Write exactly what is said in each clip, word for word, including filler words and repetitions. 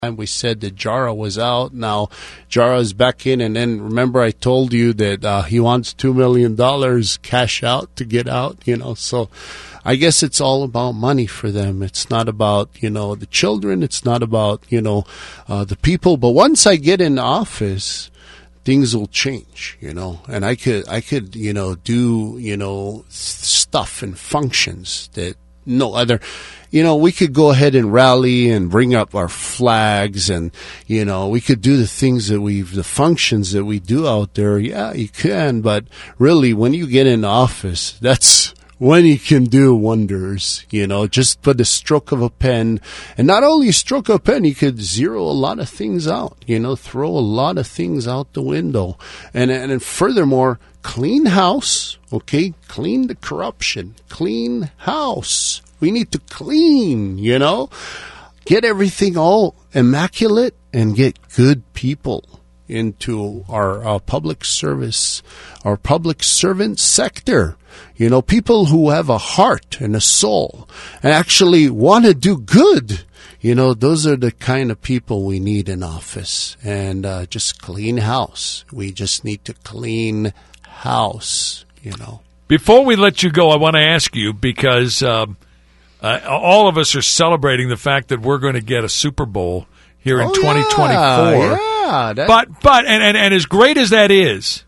time we said that Jara was out. Now Jara is back in, and then remember I told you that uh, he wants two million dollars cash out to get out, you know. So I guess it's all about money for them. It's not about, you know, the children. It's not about, you know, uh, the people. But once I get in office, things will change, you know, and I could, I could, you know, do, you know, stuff and functions that no other, you know, we could go ahead and rally and bring up our flags and, you know, we could do the things that we've, the functions that we do out there. Yeah, you can, but really when you get in office, that's when you can do wonders, you know, just put a stroke of a pen, and not only a stroke of a pen, you could zero a lot of things out, you know, throw a lot of things out the window. And, and, and furthermore, clean house, okay, clean the corruption, clean house. We need to clean, you know, get everything all immaculate and get good people into our uh, public service, our public servant sector. You know, people who have a heart and a soul and actually want to do good. You know, those are the kind of people we need in office. And uh, just clean house. We just need to clean house, you know. Before we let you go, I want to ask you, because um, uh, all of us are celebrating the fact that we're going to get a Super Bowl here in oh, twenty twenty-four. Yeah, yeah, that- but but and, and, and as great as that is,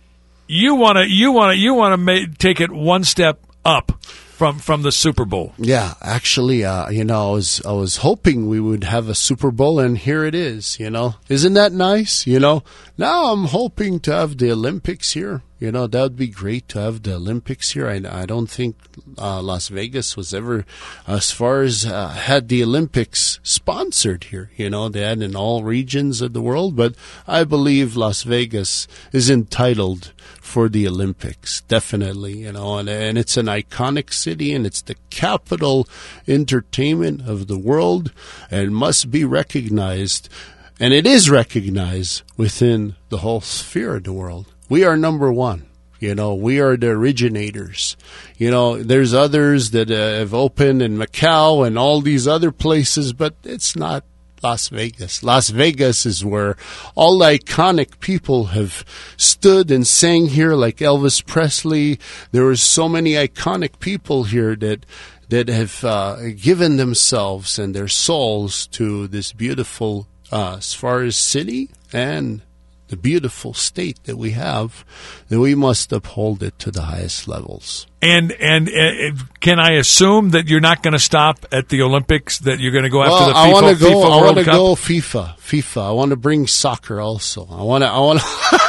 you want to you want to you want to ma- take it one step up from from the Super Bowl. Yeah, actually, uh, you know, I was I was hoping we would have a Super Bowl, and here it is. You know, isn't that nice? You know, now I'm hoping to have the Olympics here. You know, that would be great to have the Olympics here. I, I don't think uh, Las Vegas was ever, as far as uh, had the Olympics sponsored here. You know, they had in all regions of the world, but I believe Las Vegas is entitled for the Olympics, definitely. You know, and, and it's an iconic city, and it's the capital entertainment of the world, and must be recognized, and it is recognized within the whole sphere of the world. We are number one. You know, we are the originators. You know, there's others that uh, have opened in Macau and all these other places, but it's not Las Vegas. Las Vegas is where all the iconic people have stood and sang here, like Elvis Presley. There were so many iconic people here that that have uh, given themselves and their souls to this beautiful, uh, as far as city and the beautiful state that we have, that we must uphold it to the highest levels. And and uh, can I assume that you're not going to stop at the Olympics? That you're going to go after well, the FIFA, I want to go. FIFA I want to Cup? go FIFA. FIFA. I want to bring soccer also. I want to. I want to.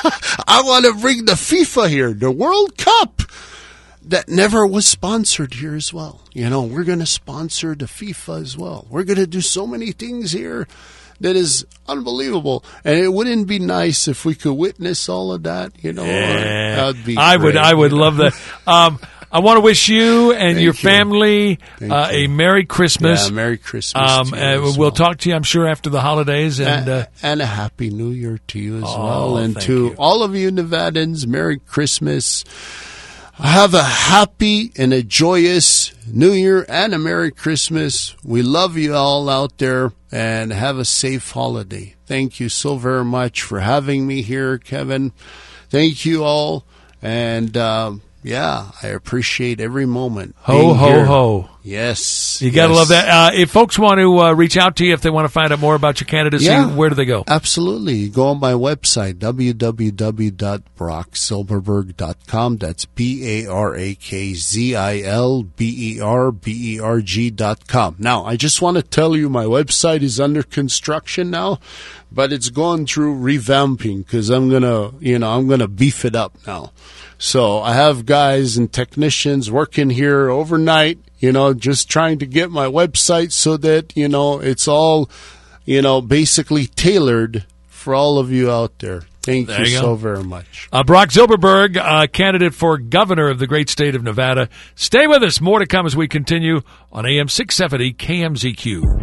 I want to bring the FIFA here, the World Cup. That never was sponsored here as well. You know, we're going to sponsor the FIFA as well. We're going to do so many things here that is unbelievable, and it wouldn't be nice if we could witness all of that. You know, yeah. that would be. I great, would. I would you know? love that. Um, I want to wish you and Thank your you. family Thank uh, you. a Merry Christmas. Yeah, Merry Christmas. Um, to you uh, as we'll well. talk to you, I'm sure, after the holidays, and uh, and a happy New Year to you as Oh, well, and thank to you. all of you Nevadans. Merry Christmas. Have a happy and a joyous New Year and a Merry Christmas. We love you all out there, and have a safe holiday. Thank you so very much for having me here, Kevin. Thank you all, and uh, yeah, I appreciate every moment. ho, being ho, here. ho. Yes. You got to yes. love that. Uh, if folks want to uh, reach out to you, if they want to find out more about your candidacy, Yeah. where do they go? Absolutely. You go on my website, w w w dot brock silverberg dot com. That's B A R A K Z I L B E R B E R G dot com. Now, I just want to tell you my website is under construction now, but it's going through revamping because I'm going to, you know, I'm going to beef it up now. So I have guys and technicians working here overnight, you know, just trying to get my website so that, you know, it's all, you know, basically tailored for all of you out there. Thank There you, you so go. very much. Uh, Brock Silverberg, uh, candidate for governor of the great state of Nevada. Stay with us. More to come as we continue on A M six seventy K M Z Q.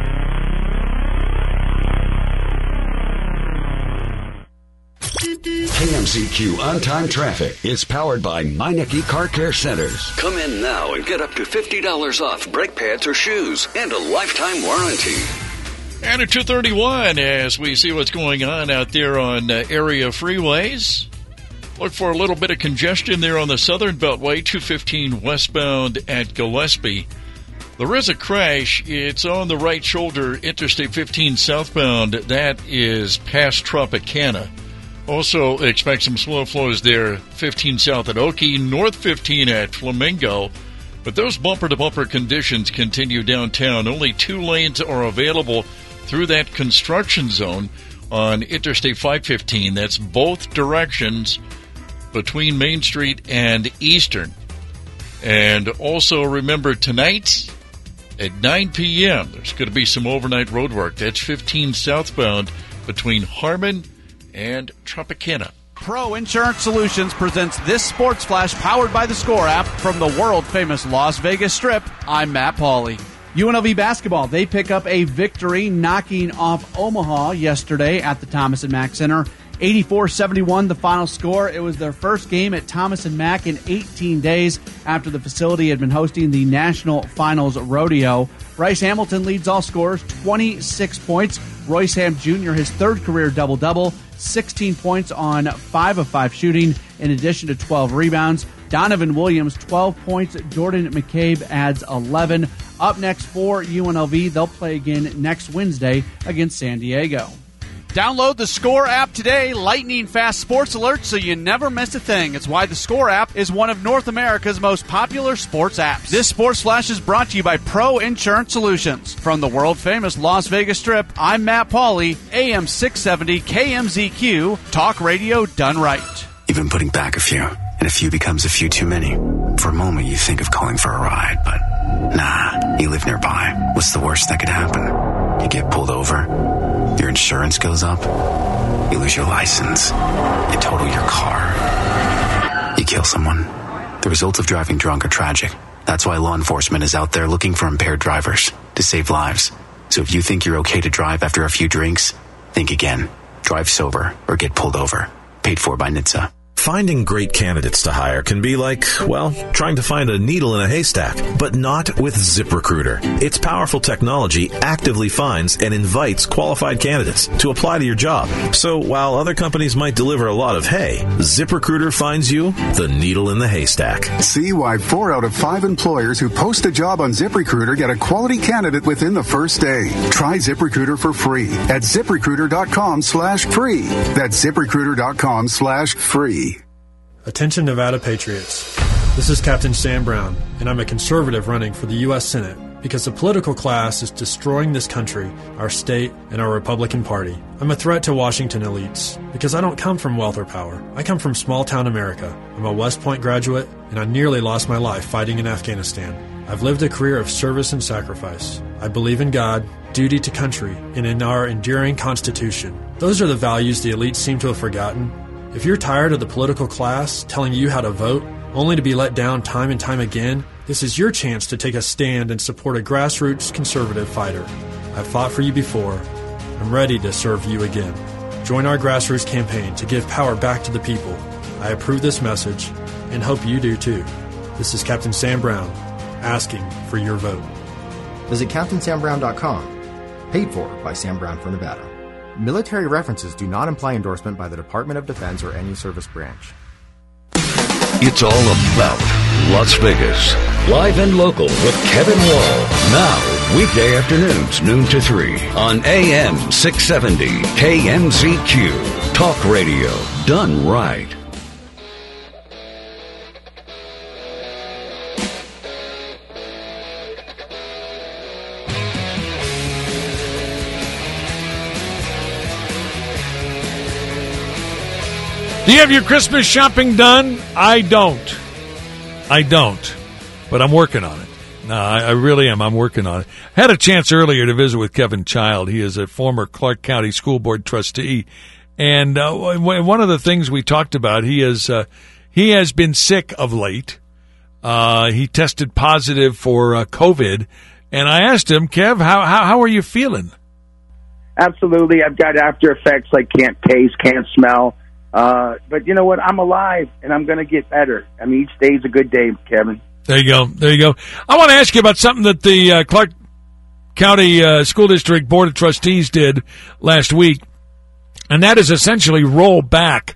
K M Z Q On-Time Traffic is powered by Meineke Car Care Centers. Come in now and get up to fifty dollars off brake pads or shoes and a lifetime warranty. And at two thirty-one, as we see what's going on out there on uh, area freeways, look for a little bit of congestion there on the Southern Beltway, two fifteen westbound at Gillespie. There is a crash. It's on the right shoulder, Interstate fifteen southbound. That is past Tropicana. Also expect some slow flows there, fifteen south at Oakey, north fifteen at Flamingo. But those bumper-to-bumper conditions continue downtown. Only two lanes are available through that construction zone on Interstate five fifteen. That's both directions between Main Street and Eastern. And also remember tonight at nine p.m. there's going to be some overnight road work. That's fifteen southbound between Harmon and Tropicana. Pro Insurance Solutions presents this Sports Flash powered by the Score app from the world-famous Las Vegas Strip. I'm Matt Pauley. U N L V basketball, they pick up a victory knocking off Omaha yesterday at the Thomas and Mack Center. eighty-four seventy-one the final score. It was their first game at Thomas and Mack in eighteen days after the facility had been hosting the National Finals Rodeo. Bryce Hamilton leads all scorers, twenty-six points. Royce Ham Junior, his third career double-double, sixteen points on five of five shooting, in addition to twelve rebounds. Donovan Williams, twelve points. Jordan McCabe adds eleven. Up next for U N L V, they'll play again next Wednesday against San Diego. Download the Score app today. Lightning fast sports alerts so you never miss a thing. It's why the Score app is one of North America's most popular sports apps. This Sports Flash is brought to you by Pro Insurance Solutions. From the world-famous Las Vegas Strip, I'm Matt Pauley, A M six seventy K M Z Q, talk radio done right. You've been putting back a few, and a few becomes a few too many. For a moment, you think of calling for a ride, but nah, you live nearby. What's the worst that could happen? You get pulled over, your insurance goes up, you lose your license, you total your car, you kill someone. The results of driving drunk are tragic. That's why law enforcement is out there looking for impaired drivers to save lives. So if you think you're okay to drive after a few drinks, think again. Drive sober or get pulled over. Paid for by N H T S A. Finding great candidates to hire can be like, well, trying to find a needle in a haystack, but not with ZipRecruiter. Its powerful technology actively finds and invites qualified candidates to apply to your job. So while other companies might deliver a lot of hay, ZipRecruiter finds you the needle in the haystack. See why four out of five employers who post a job on ZipRecruiter get a quality candidate within the first day. Try ZipRecruiter for free at ZipRecruiter.com slash free. That's ZipRecruiter.com slash free. Attention Nevada Patriots. This is Captain Sam Brown, and I'm a conservative running for the U S Senate because the political class is destroying this country, our state, and our Republican Party. I'm a threat to Washington elites because I don't come from wealth or power. I come from small-town America. I'm a West Point graduate, and I nearly lost my life fighting in Afghanistan. I've lived a career of service and sacrifice. I believe in God, duty to country, and in our enduring Constitution. Those are the values the elites seem to have forgotten. If you're tired of the political class telling you how to vote, only to be let down time and time again, this is your chance to take a stand and support a grassroots conservative fighter. I've fought for you before. I'm ready to serve you again. Join our grassroots campaign to give power back to the people. I approve this message and hope you do too. This is Captain Sam Brown, asking for your vote. Visit Captain Sam Brown dot com. Paid for by Sam Brown for Nevada. Military references do not imply endorsement by the Department of Defense or any service branch. It's all about Las Vegas. Live and local with Kevin Wall. Now, weekday afternoons, noon to three on A M six seventy K M Z Q. Talk radio done right. Do you have your Christmas shopping done? I don't. I don't. But I'm working on it. No, I, I really am. I'm working on it. Had a chance earlier to visit with Kevin Child. He is a former Clark County School Board trustee. And uh, one of the things we talked about, he is uh, he has been sick of late. Uh, he tested positive for uh, COVID. And I asked him, Kev, how, how how are you feeling? Absolutely. I've got after effects like can't taste, can't smell. Uh, but you know what? I'm alive, and I'm going to get better. I mean, each day is a good day, Kevin. There you go. There you go. I want to ask you about something that the uh, Clark County uh, School District Board of Trustees did last week, and that is essentially roll back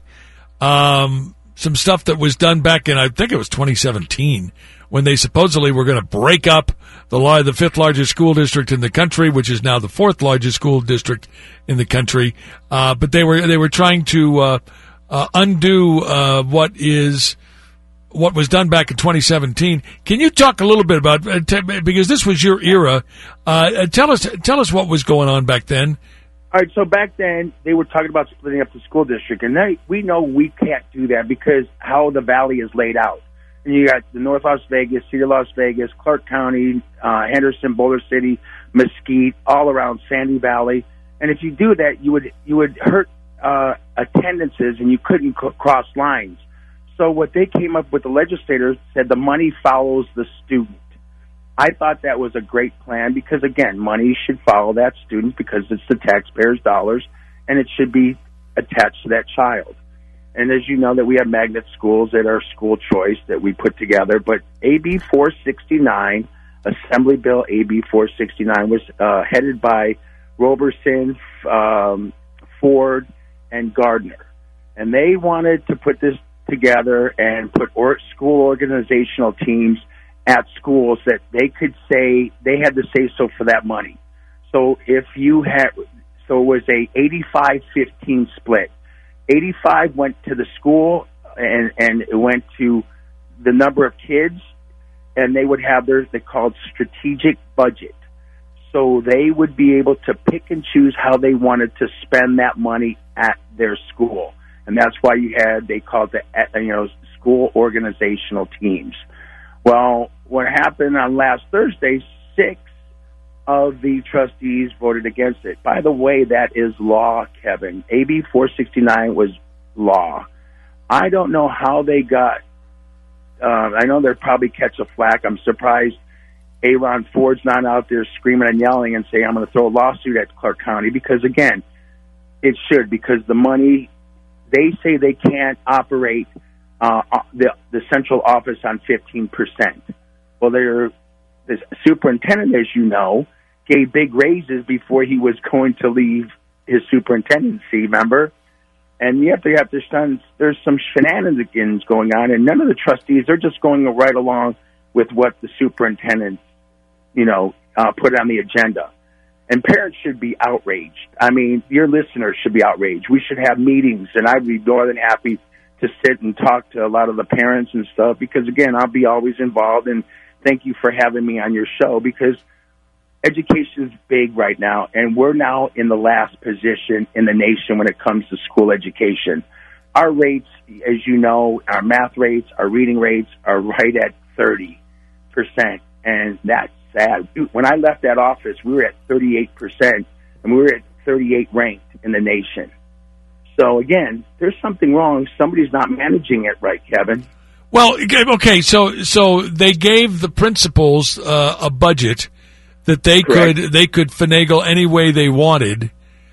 um, some stuff that was done back in, I think it was twenty seventeen, when they supposedly were going to break up the law, the fifth largest school district in the country, which is now the fourth largest school district in the country. Uh, but they were they were trying to uh, uh, undo uh, what is what was done back in twenty seventeen. Can you talk a little bit about uh, t- because this was your era? Uh, tell us tell us what was going on back then. All right, so back then they were talking about splitting up the school district, and they, we know we can't do that because how the valley is laid out. And you got the North Las Vegas, City of Las Vegas, Clark County, uh, Henderson, Boulder City, Mesquite, all around Sandy Valley. And if you do that, you would you would hurt uh, attendances, and you couldn't c- cross lines. So what they came up with, the legislators said the money follows the student. I thought that was a great plan because, again, money should follow that student because it's the taxpayers' dollars, and it should be attached to that child. And as you know, that we have magnet schools that are school choice that we put together. But A B four sixty-nine, Assembly Bill A B four sixty-nine, was uh, headed by Roberson, um, Ford, and Gardner. And they wanted to put this together and put or- school organizational teams at schools that they could say they had to say so for that money. So if you had, so it was a eighty-five fifteen split. eighty-five went to the school, and, and it went to the number of kids, and they would have their, they called strategic budget. So they would be able to pick and choose how they wanted to spend that money at their school. And that's why you had, they called the, you know, school organizational teams. Well, what happened on last Thursday, six of the trustees voted against it. By the way, that is law, Kevin. A B four sixty-nine was law. I don't know how they got, uh, I know they'll probably catch a flack. I'm surprised Aaron Ford's not out there screaming and yelling and saying, I'm going to throw a lawsuit at Clark County, because, again, it should, because the money, they say they can't operate uh, the, the central office on fifteen percent. Well, they're, the superintendent, as you know, gave big raises before he was going to leave his superintendency, remember? And you have to have to understand there's some shenanigans going on, and none of the trustees, they're just going right along with what the superintendent, you know, uh, put on the agenda. And parents should be outraged. I mean, your listeners should be outraged. We should have meetings, and I'd be more than happy to sit and talk to a lot of the parents and stuff, because, again, I'll be always involved, and thank you for having me on your show, because education is big right now, and we're now in the last position in the nation when it comes to school education. Our rates, as you know, our math rates, our reading rates are right at thirty percent, and that's sad. When I left that office, we were at thirty-eight percent, and we were at thirty-eight ranked in the nation. So, again, there's something wrong. Somebody's not managing it right, Kevin. Well, okay, so so they gave the principals uh, a budget that they Correct. could they could finagle any way they wanted,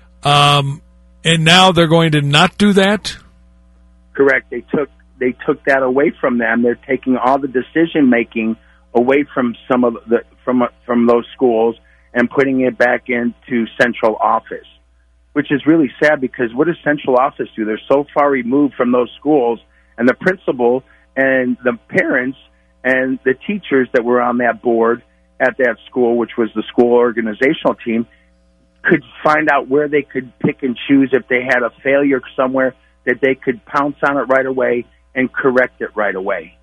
um, and now they're going to not do that? Correct. They took they took that away from them. They're taking all the decision making away from some of the from from those schools and putting it back into central office, which is really sad, because what does central office do? They're so far removed from those schools, and the principal and the parents and the teachers that were on that board at that school, which was the school organizational team, could find out where they could pick and choose if they had a failure somewhere, that they could pounce on it right away and correct it right away.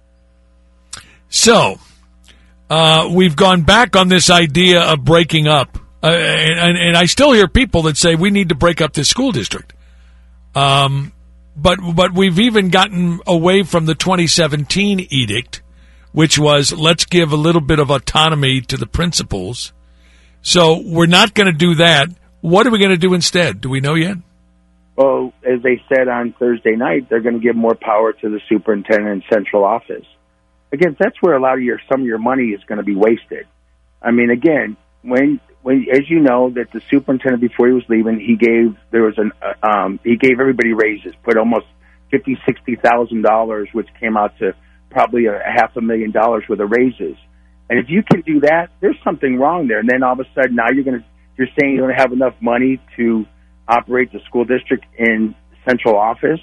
So, uh, we've gone back on this idea of breaking up. Uh, and, and I still hear people that say we need to break up this school district. Um, but but we've even gotten away from the twenty seventeen edict, which was let's give a little bit of autonomy to the principals. So we're not going to do that. What are we going to do instead? Do we know yet? Well, as they said on Thursday night, they're going to give more power to the superintendent and central office. Again, that's where a lot of your some of your money is going to be wasted. I mean, again, when when as you know that the superintendent, before he was leaving, he gave there was an uh, um, he gave everybody raises, put almost fifty, sixty thousand dollars, which came out to probably a half a million dollars worth of raises. And if you can do that, there's something wrong there. And then all of a sudden, now you're going to you're saying you don't have enough money to operate the school district in central office.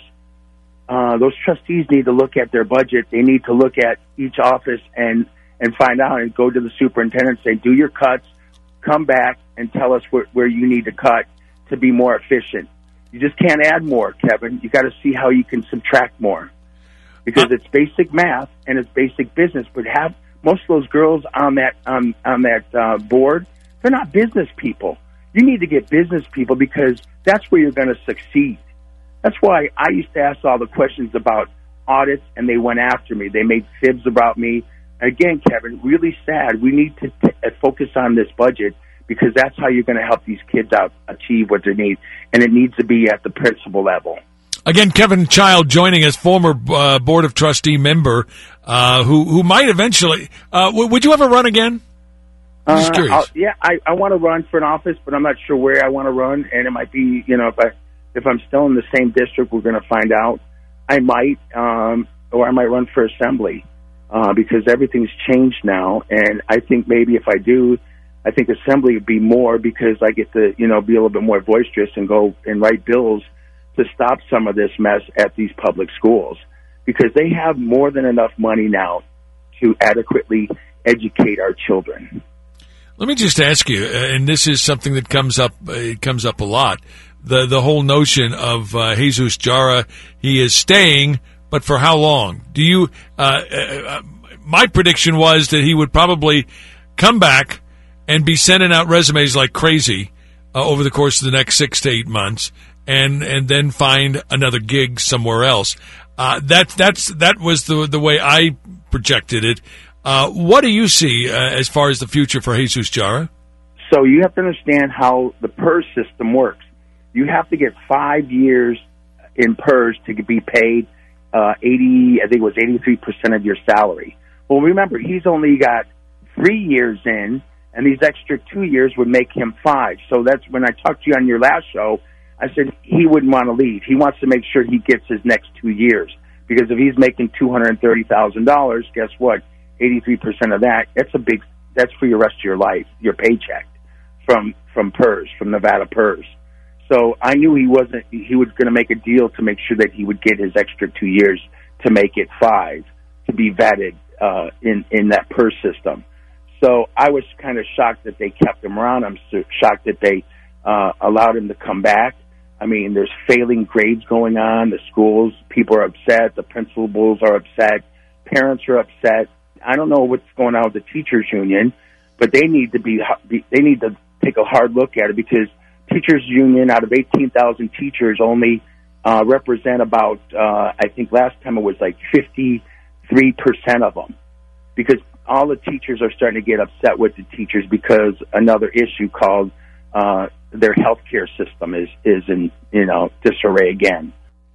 Uh, those trustees need to look at their budget. They need to look at each office and, and find out and go to the superintendent and say, do your cuts, come back and tell us where, where you need to cut to be more efficient. You just can't add more, Kevin. You got to see how you can subtract more, because it's basic math and it's basic business. But have most of those girls on that on on that uh, board, they're not business people. You need to get business people, because that's where you're going to succeed. That's why I used to ask all the questions about audits, and they went after me. They made fibs about me. Again, Kevin, really sad. We need to t- focus on this budget, because that's how you're going to help these kids out achieve what they need, and it needs to be at the principal level. Again, Kevin Child joining us, former uh, Board of Trustee member, uh, who who might eventually. Uh, w- would you ever run again? I'm just curious. Uh, yeah, I, I want to run for an office, but I'm not sure where I want to run, and it might be, you know, if I if I'm still in the same district, we're going to find out. I might, um, or I might run for assembly, uh, because everything's changed now, and I think maybe if I do, I think assembly would be more, because I get to, you know, be a little bit more boisterous and go and write bills to stop some of this mess at these public schools, because they have more than enough money now to adequately educate our children. Let me just ask you, and this is something that comes up, it comes up a lot, the the whole notion of uh, Jesus Jara. He is staying, but for how long? Do you? Uh, uh, my prediction was that he would probably come back and be sending out resumes like crazy uh, over the course of the next six to eight months, and and then find another gig somewhere else. Uh, that that's that was the the way I projected it. Uh, what do you see uh, as far as the future for Jesus Jara? So you have to understand how the P E R S system works. You have to get five years in P E R S to be paid uh, eighty. I think it was eighty-three percent of your salary. Well, remember, he's only got three years in, and these extra two years would make him five. So that's when I talked to you on your last show. I said he wouldn't want to leave. He wants to make sure he gets his next two years, because if he's making two hundred thirty thousand dollars, guess what? eighty-three percent of that, that's a big, that's for your rest of your life, your paycheck from, from P E R S, from Nevada P E R S. So I knew he wasn't, he was going to make a deal to make sure that he would get his extra two years to make it five, to be vetted uh, in, in that P E R S system. So I was kind of shocked that they kept him around. I'm so shocked that they uh, allowed him to come back. I mean, there's failing grades going on. The schools, people are upset. The principals are upset. Parents are upset. I don't know what's going on with the teachers union, but they need to be, they need to take a hard look at it, because teachers union, out of eighteen thousand teachers, only uh, represent about, uh, I think last time it was like fifty-three percent of them, because all the teachers are starting to get upset with the teachers, because another issue called uh, their healthcare system is, is in, you know, disarray again.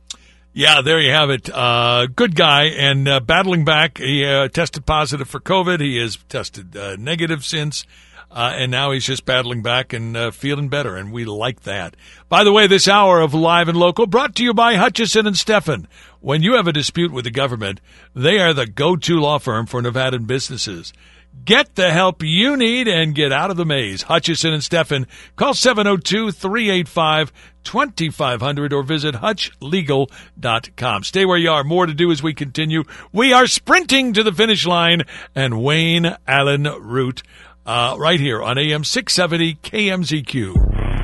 Yeah, there you have it. Uh, good guy, and uh, battling back. He uh, tested positive for COVID. He has tested uh, negative since, uh, and now he's just battling back and uh, feeling better, and we like that. By the way, this hour of Live and Local brought to you by Hutchison and Steffen. When you have a dispute with the government, they are the go-to law firm for Nevadan businesses. Get the help you need and get out of the maze. Hutchison and Steffen. Call seven oh two, three eight five, two five zero zero or visit hutch legal dot com. Stay where you are. More to do as we continue. We are sprinting to the finish line, and Wayne Allen Root uh, right here on A M six seventy K M Z Q.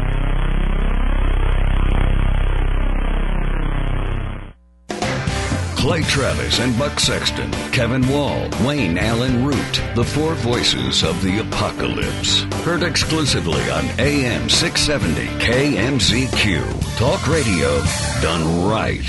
Clay Travis and Buck Sexton, Kevin Wall, Wayne Allen Root, the four voices of the apocalypse. Heard exclusively on A M six seventy K M Z Q. Talk radio done right.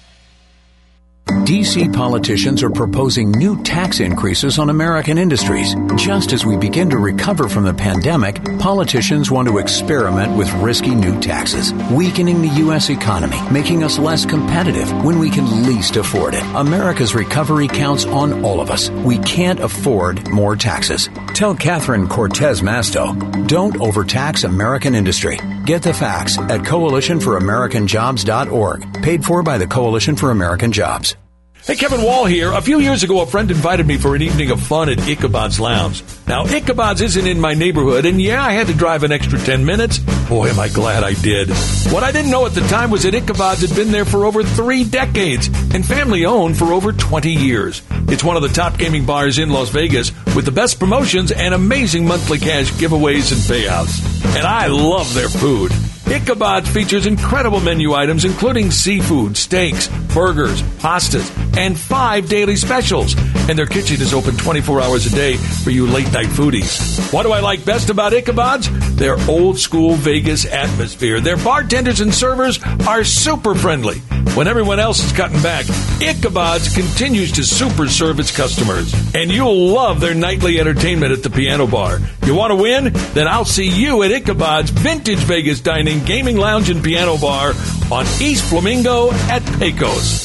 D C politicians are proposing new tax increases on American industries. Just as we begin to recover from the pandemic, politicians want to experiment with risky new taxes, weakening the U S economy, making us less competitive when we can least afford it. America's recovery counts on all of us. We can't afford more taxes. Tell Catherine Cortez Masto, don't overtax American industry. Get the facts at coalition for american jobs dot org, paid for by the Coalition for American Jobs. Hey, Kevin Wall here. A few years ago, a friend invited me for an evening of fun at Ichabod's Lounge. Now, Ichabod's isn't in my neighborhood, and yeah, I had to drive an extra ten minutes. Boy, am I glad I did. What I didn't know at the time was that Ichabod's had been there for over three decades and family-owned for over twenty years. It's one of the top gaming bars in Las Vegas with the best promotions and amazing monthly cash giveaways and payouts. And I love their food. Ichabod features incredible menu items including seafood, steaks, burgers, pastas, and five daily specials. And their kitchen is open twenty-four hours a day for you late-night foodies. What do I like best about Ichabod's? Their old-school Vegas atmosphere. Their bartenders and servers are super friendly. When everyone else is cutting back, Ichabod's continues to super serve its customers. And you'll love their nightly entertainment at the piano bar. You want to win? Then I'll see you at Ichabod's Vintage Vegas Dining, Gaming Lounge, and Piano Bar on East Flamingo at Pecos.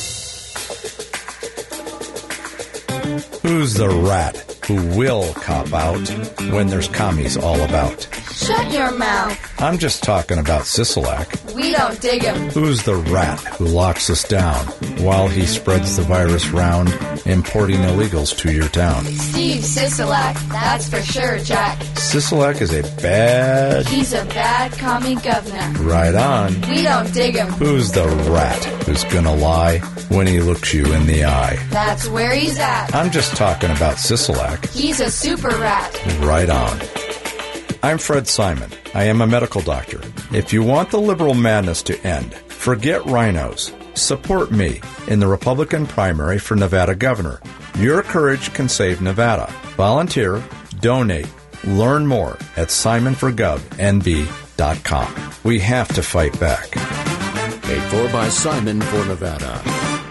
Who's the rat who will cop out when there's commies all about? Shut your mouth. I'm just talking about Sisolak. We don't dig him. Who's the rat who locks us down while he spreads the virus round, importing illegals to your town? Steve Sisolak, that's for sure, Jack. Sisolak is a bad... He's a bad commie governor. Right on. We don't dig him. Who's the rat who's gonna lie when he looks you in the eye? That's where he's at. I'm just talking about Sisolak. He's a super rat. Right on. I'm Fred Simon. I am a medical doctor. If you want the liberal madness to end, forget rhinos. Support me in the Republican primary for Nevada governor. Your courage can save Nevada. Volunteer, donate, learn more at simon for gov n v dot com. We have to fight back. Paid for by Simon for Nevada.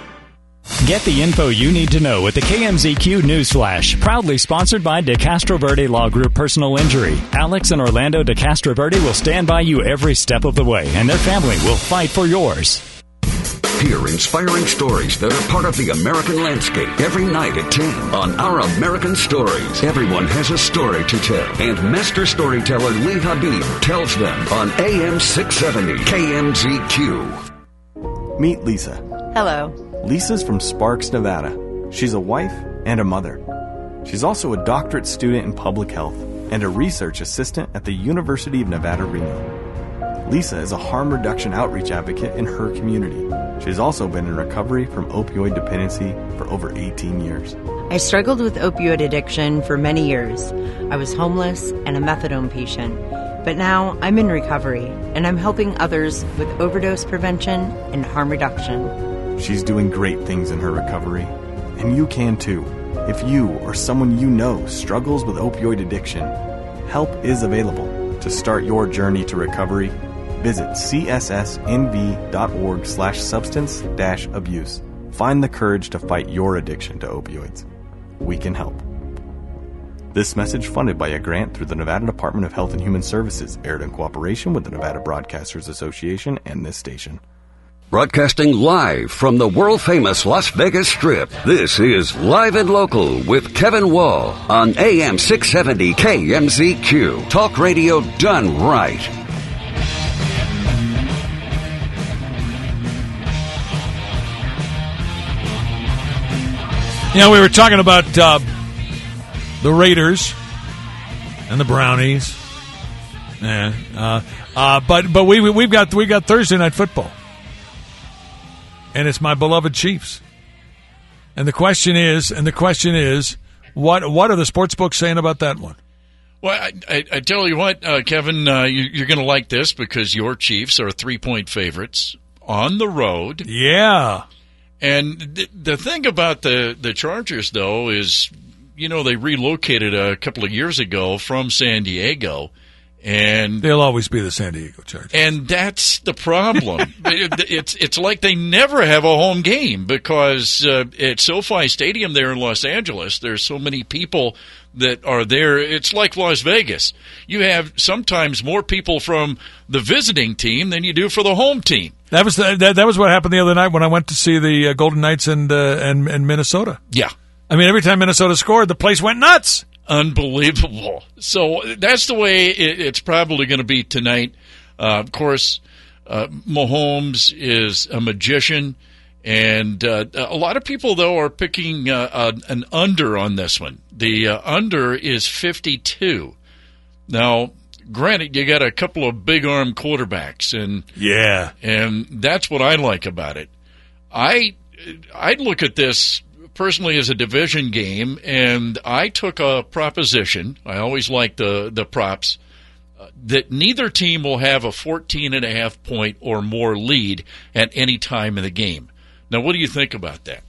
Get the info you need to know with the K M Z Q Newsflash. Proudly sponsored by De Castroverde Law Group Personal Injury. Alex and Orlando De Castroverde will stand by you every step of the way, and their family will fight for yours. Hear inspiring stories that are part of the American landscape every night at ten on Our American Stories. Everyone has a story to tell, and master storyteller Lee Habib tells them on A M six seventy K M Z Q. Meet Lisa. Hello. Lisa's from Sparks, Nevada. She's a wife and a mother. She's also a doctorate student in public health and a research assistant at the University of Nevada, Reno. Lisa is a harm reduction outreach advocate in her community. She's also been in recovery from opioid dependency for over eighteen years. I struggled with opioid addiction for many years. I was homeless and a methadone patient. But now I'm in recovery, and I'm helping others with overdose prevention and harm reduction. She's doing great things in her recovery, and you can too. If you or someone you know struggles with opioid addiction, help is available. To start your journey to recovery, visit c s s n v dot org slash substance dash abuse. Find the courage to fight your addiction to opioids. We can help. This message funded by a grant through the Nevada Department of Health and Human Services, aired in cooperation with the Nevada Broadcasters Association and this station. Broadcasting live from the world-famous Las Vegas Strip, this is Live and Local with Kevin Wall on A M six seventy K M Z Q. Talk radio done right. You know, we were talking about uh, the Raiders and the Brownies. Yeah, uh, uh, but but we we've got we got Thursday night football. And it's my beloved Chiefs. And the question is, and the question is, what what are the sports books saying about that one? Well, I, I, I tell you what, uh, Kevin, uh, you, you're going to like this because your Chiefs are three-point favorites on the road. Yeah. And th- the thing about the, the Chargers, though, is, you know, they relocated a couple of years ago from San Diego. And they'll always be the San Diego Chargers. And that's the problem. it, it's it's like they never have a home game because uh, at SoFi Stadium there in Los Angeles, there's so many people that are there. It's like Las Vegas. You have sometimes more people from the visiting team than you do for the home team. That was the, that, that was what happened the other night when I went to see the uh, Golden Knights and, uh, and and Minnesota. Yeah. I mean, every time Minnesota scored, the place went nuts. Unbelievable. So that's the way it, it's probably going to be tonight. Uh, of course, uh, Mahomes is a magician, And uh, a lot of people, though, are picking uh, uh, an under on this one. The uh, under is fifty-two. Now, granted, you got a couple of big-arm quarterbacks, and yeah, and that's what I like about it. I I'd look at this personally as a division game, and I took a proposition. I always like the the props uh, that neither team will have a fourteen and a half point or more lead at any time in the game. Now, what do you think about that?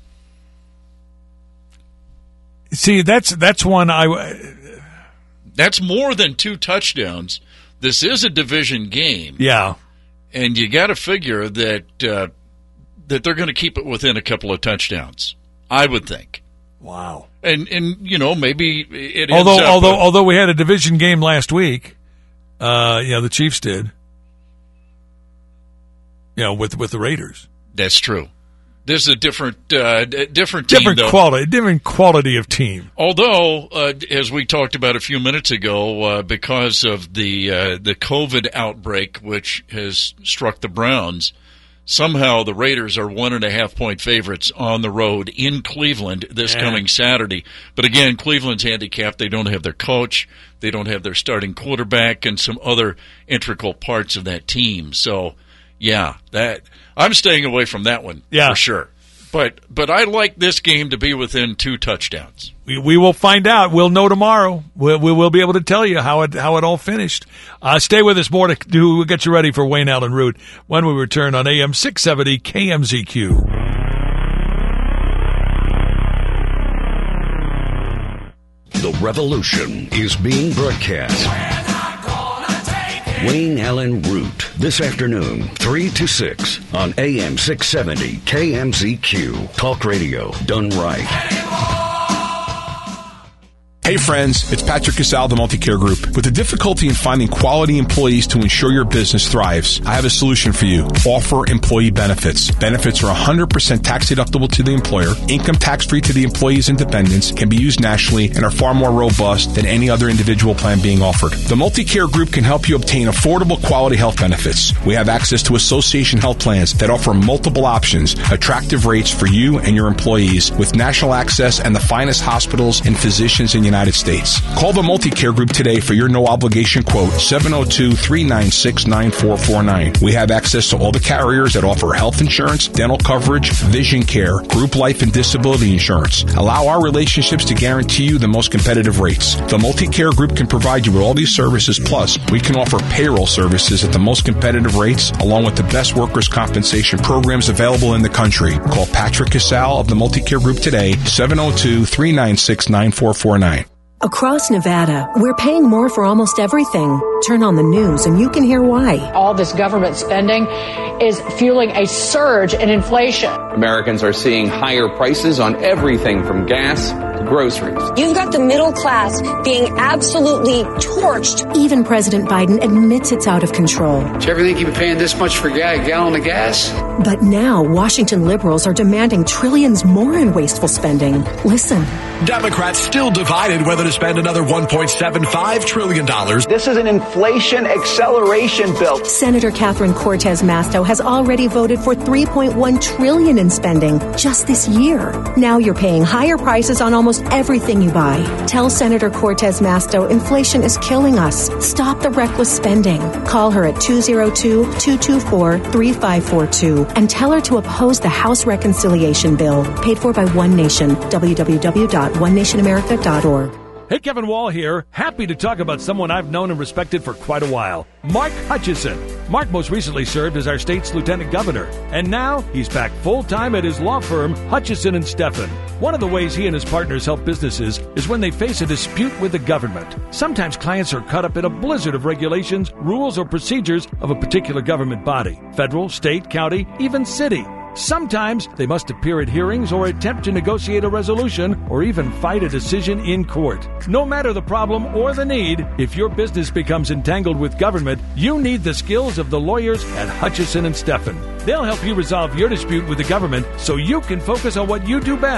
See, that's that's one I. That's more than two touchdowns. This is a division game. Yeah, and you got to figure that uh, that they're going to keep it within a couple of touchdowns. I would think. Wow. And and you know maybe it. Although ends up although with, although we had a division game last week, uh, you know the Chiefs did. You know with with the Raiders. That's true. This is a different, uh, different team, different though. quality, different quality of team. Although, uh, as we talked about a few minutes ago, uh, because of the uh, the COVID outbreak, which has struck the Browns, somehow the Raiders are one and a half point favorites on the road in Cleveland this Yeah. coming Saturday. But again, Cleveland's handicapped. They don't have their coach. They don't have their starting quarterback and some other integral parts of that team. So, yeah, that I'm staying away from that one yeah. for sure. But but I like this game to be within two touchdowns. We, we will find out. We'll know tomorrow. We'll, we will be able to tell you how it how it all finished. Uh, stay with us. More to do. We'll get you ready for Wayne Allen Root when we return on A M six seventy K M Z Q. The revolution is being broadcast. Wayne Allen Root, this afternoon, three to six on A M six seventy K M Z Q. Talk radio done right. Hey friends, it's Patrick Casal of the Multicare Group. With the difficulty in finding quality employees to ensure your business thrives, I have a solution for you. Offer employee benefits. Benefits are one hundred percent tax deductible to the employer, income tax free to the employees and dependents, can be used nationally, and are far more robust than any other individual plan being offered. The Multicare Group can help you obtain affordable quality health benefits. We have access to association health plans that offer multiple options, attractive rates for you and your employees, with national access and the finest hospitals and physicians in the United States. Call the Multicare Group today for your no-obligation quote, seven oh two, three nine six, nine four four nine. We have access to all the carriers that offer health insurance, dental coverage, vision care, group life and disability insurance. Allow our relationships to guarantee you the most competitive rates. The Multicare Group can provide you with all these services, plus we can offer payroll services at the most competitive rates, along with the best workers' compensation programs available in the country. Call Patrick Casal of the Multicare Group today, seven oh two, three nine six, nine four four nine. Across Nevada, we're paying more for almost everything. Turn on the news and you can hear why. All this government spending is fueling a surge in inflation. Americans are seeing higher prices on everything from gas to groceries. You've got the middle class being absolutely torched. Even President Biden admits it's out of control. Do you ever think you'd be paying this much for a gallon of gas? But now Washington liberals are demanding trillions more in wasteful spending. Listen. Democrats still divided whether to spend another one point seven five trillion dollars. This is an inflation acceleration bill. Senator Catherine Cortez Masto has already voted for three point one trillion dollars in spending just this year. Now you're paying higher prices on almost everything you buy. Tell Senator Cortez Masto inflation is killing us. Stop the reckless spending. Call her at two oh two, two two four, three five four two and tell her to oppose the House Reconciliation Bill. Paid for by One Nation. w w w dot one nation america dot org. Hey, Kevin Wall here. Happy to talk about someone I've known and respected for quite a while, Mark Hutchison. Mark most recently served as our state's lieutenant governor, and now he's back full-time at his law firm, Hutchison and Steffen. One of the ways he and his partners help businesses is when they face a dispute with the government. Sometimes clients are caught up in a blizzard of regulations, rules, or procedures of a particular government body, federal, state, county, even city. Sometimes they must appear at hearings or attempt to negotiate a resolution or even fight a decision in court. No matter the problem or the need, if your business becomes entangled with government, you need the skills of the lawyers at Hutchison and Steffen. They'll help you resolve your dispute with the government so you can focus on what you do best,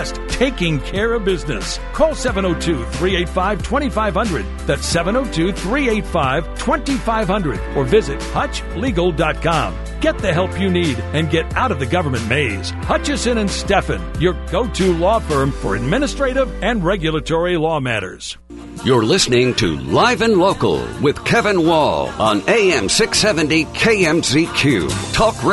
taking care of business. Call seven oh two, three eight five, two five zero zero. That's seven oh two, three eight five, two five zero zero. Or visit hutch legal dot com. Get the help you need and get out of the government maze. Hutchison and Steffen, your go-to law firm for administrative and regulatory law matters. You're listening to Live and Local with Kevin Wall on A M six seventy K M Z Q. Talk Radio.